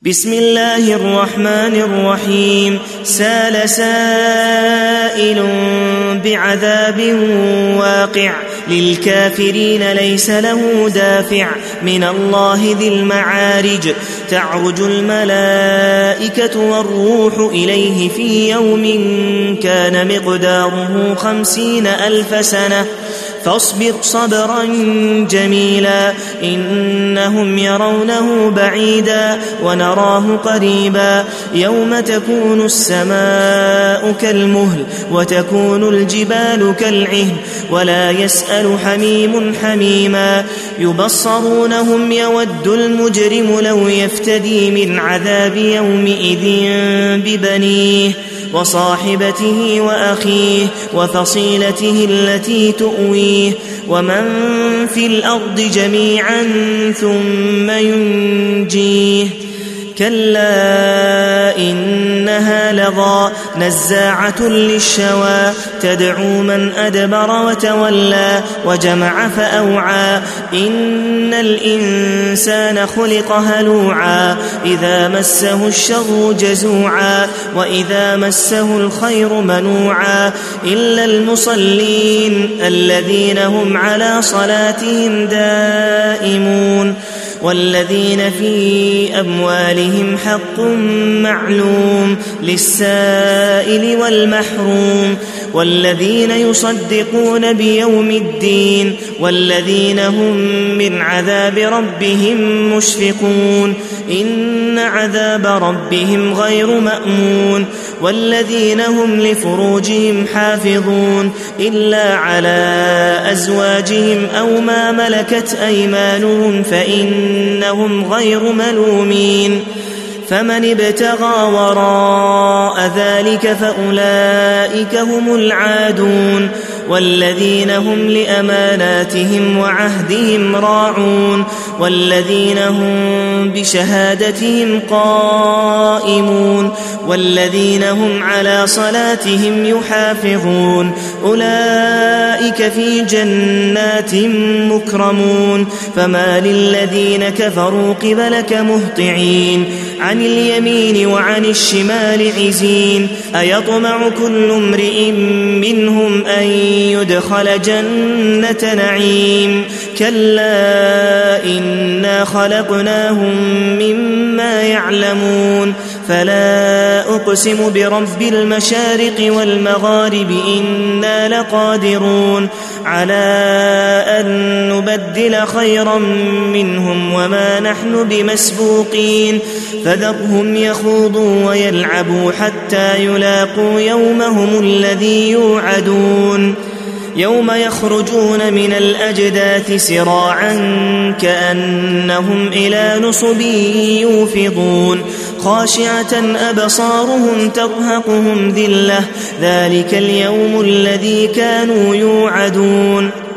بسم الله الرحمن الرحيم. سال سائل بعذاب واقع للكافرين ليس له دافع من الله ذي المعارج. تعرج الملائكة والروح إليه في يوم كان مقداره 50,000 سنة فاصبر صبرا جميلا إنهم يرونه بعيدا ونراه قريبا يوم تكون السماء كالمهل وتكون الجبال كالعهن ولا يسأل حميم حميما يبصرونهم يود المجرم لو يفتدي من عذاب يومئذ ببنيه وصاحبته وأخيه وفصيلته التي تؤويه ومن في الأرض جميعا ثم ينجيه كلا إنها لظى نزاعة للشوى تدعو من أدبر وتولى وجمع فأوعى إن الإنسان خلق هلوعا إذا مسه الشر جزوعا وإذا مسه الخير منوعا إلا المصلين الذين هم على صلاتهم دائمون والذين في أموالهم حق معلوم للسائل والمحروم والذين يصدقون بيوم الدين والذين هم من عذاب ربهم مشفقون إن عذاب ربهم غير مأمون والذين هم لفروجهم حافظون إلا على أزواجهم أو ما ملكت أيمانهم فإنهم غير ملومين فمن ابتغى وراء ذلك فأولئك هم العادون والذين هم لأماناتهم وعهدهم راعون والذين هم بشهادتهم قائمون والذين هم على صلاتهم يحافظون أولئك في جنات مكرمون فما للذين كفروا قبلك مهطعين عن اليمين وعن الشمال عزين أيطمع كل امرئ منهم أن يدخل جنة نعيم كلا إنا خلقناهم مما يعلمون فلا أقسم برب المشارق والمغارب إنا لقادرون على أن نبدل خيرا منهم وما نحن بمسبوقين فذرهم يخوضوا ويلعبوا حتى يلاقوا يومهم الذي يوعدون يوم يخرجون من الأجداث سراعا كأنهم إلى نصب يوفضون خاشعة أبصارهم ترهقهم ذلة ذلك اليوم الذي كانوا يوعدون